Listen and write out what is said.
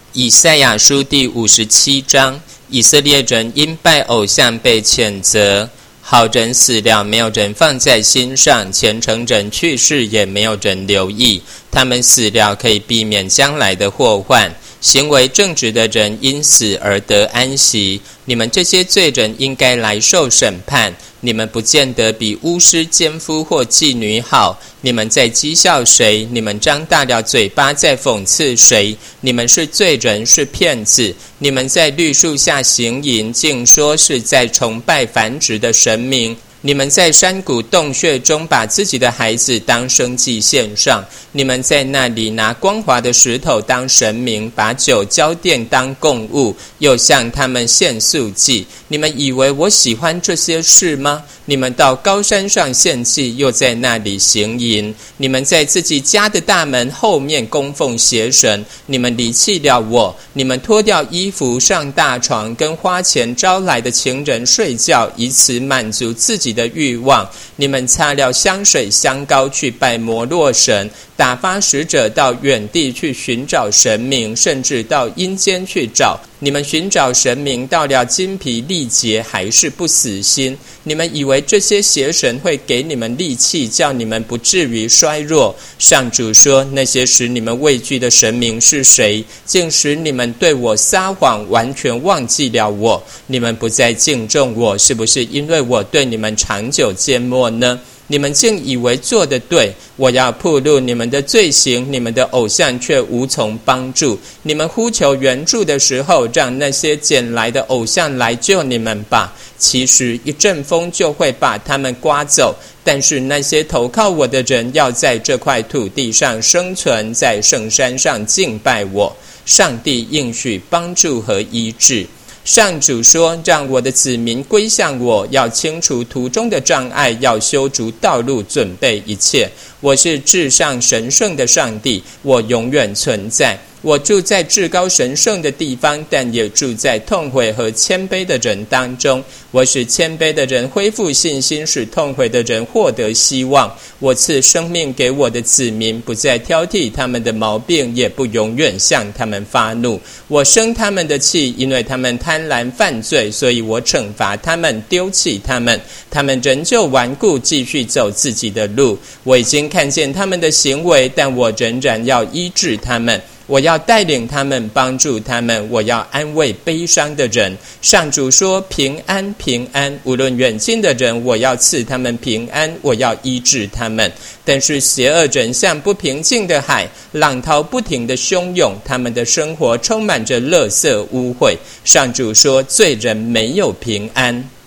以赛亚书第57章，以色列人因拜偶像被谴责，好人死了，没有人放在心上；虔诚人去世，也没有人留意。他们死了，可以避免将来的祸患。行为正直的人因死而得安息。你们这些罪人应该来受审判。你们不见得比巫师、奸夫或妓女好。你们在讥笑谁？你们张大了嘴巴在讽刺谁？你们是罪人，是骗子。你们在绿树下行淫，竟说是在崇拜繁殖的神明。你们在山谷洞穴中把自己的孩子当生祭献上，你们在那里拿光滑的石头当神明，把酒浇奠当供物，又向他们献素祭。你们以为我喜欢这些事吗？你们到高山上献祭，又在那里行淫。你们在自己家的大门后面供奉邪神，你们离弃了我。你们脱掉衣服上大床，跟花钱招来的情人睡觉，以此满足自己的欲望。你们擦了香水香膏去拜摩洛神，打发使者到远地去寻找神明，甚至到阴间去找。你们寻找神明到了筋疲力竭，还是不死心。你们以为这些邪神会给你们力气，叫你们不至于衰弱。上主说，那些使你们畏惧的神明是谁？竟使你们对我撒谎，完全忘记了我。你们不再敬重我，是不是因为我对你们长久缄默呢？你们竟以为做得对，我要暴露你们的罪行，你们的偶像却无从帮助。你们呼求援助的时候，让那些捡来的偶像来救你们吧。其实一阵风就会把他们刮走，但是那些投靠我的人要在这块土地上生存，在圣山上敬拜我。上帝应许帮助和医治。上主说，让我的子民归向我，要清除途中的障碍，要修筑道路，准备一切。我是至上神圣的上帝，我永远存在。我住在至高神圣的地方，但也住在痛悔和谦卑的人当中。我使谦卑的人恢复信心，使痛悔的人获得希望。我赐生命给我的子民，不再挑剔他们的毛病，也不永远向他们发怒。我生他们的气，因为他们贪婪犯罪，所以我惩罚他们，丢弃他们。他们仍旧顽固，继续走自己的路。我已经看见他们的行为，但我仍然要医治他们。我要带领他们，帮助他们，我要安慰悲伤的人。上主说，平安平安，无论远近的人，我要赐他们平安，我要医治他们。但是邪恶人像不平静的海，浪涛不停地汹涌，他们的生活充满着垃圾污秽。上主说，罪人没有平安。